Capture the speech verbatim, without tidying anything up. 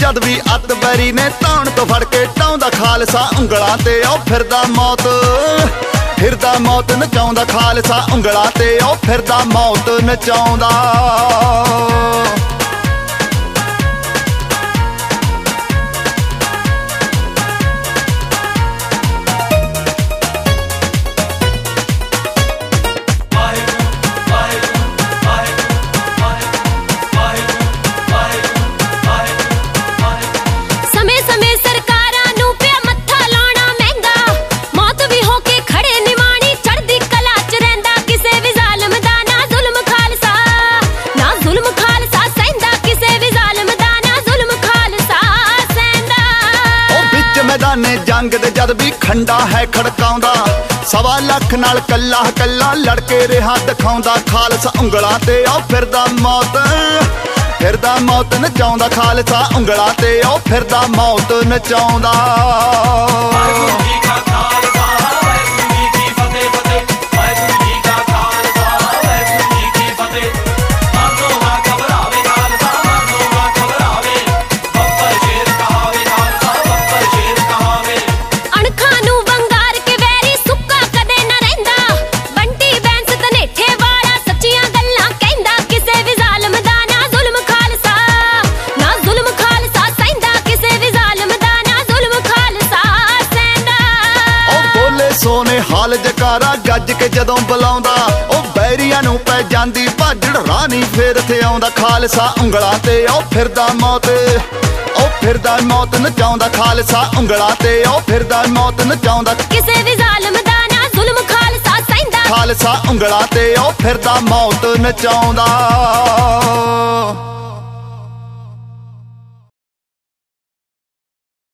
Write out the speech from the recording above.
जद भी अत बैरी ने धौन तो फड़ के टाउंदा खालसा उंगलां ते ओ फिरदा मौत फिरदा मौत नचाउंदा खालसा उंगलां ते ओ फिरदा मौत नचाउंदा। मैदाने जंग दे जद भी खंडा है खड़काउंदा सवा लख नाल कल्ला कल्ला लड़के रिहा दिखाउंदा खालसा उंगलां ते ओ फिरदा मौत फिरदा मौत नचाउंदा खालसा उंगलां ते ओ फिरदा मौत नचाउंदा। सोने हाल जकारा गज के जदों बुलाउंदा ओ बैरियां नूं पै जांदी भाजड़ रानी फेर थे आउंदा खालसा उंगलां ते ओ फिरदा मौत ओ फिरदा मौत नचाउंदा खालसा उंगलां ते ओ फिरदा मौत नचाउंदा किसे भी जालिम दा ना जुल्म खालसा सैंदा खालसा उंगलां ते ओ फिरदा मौत नचाउंदा।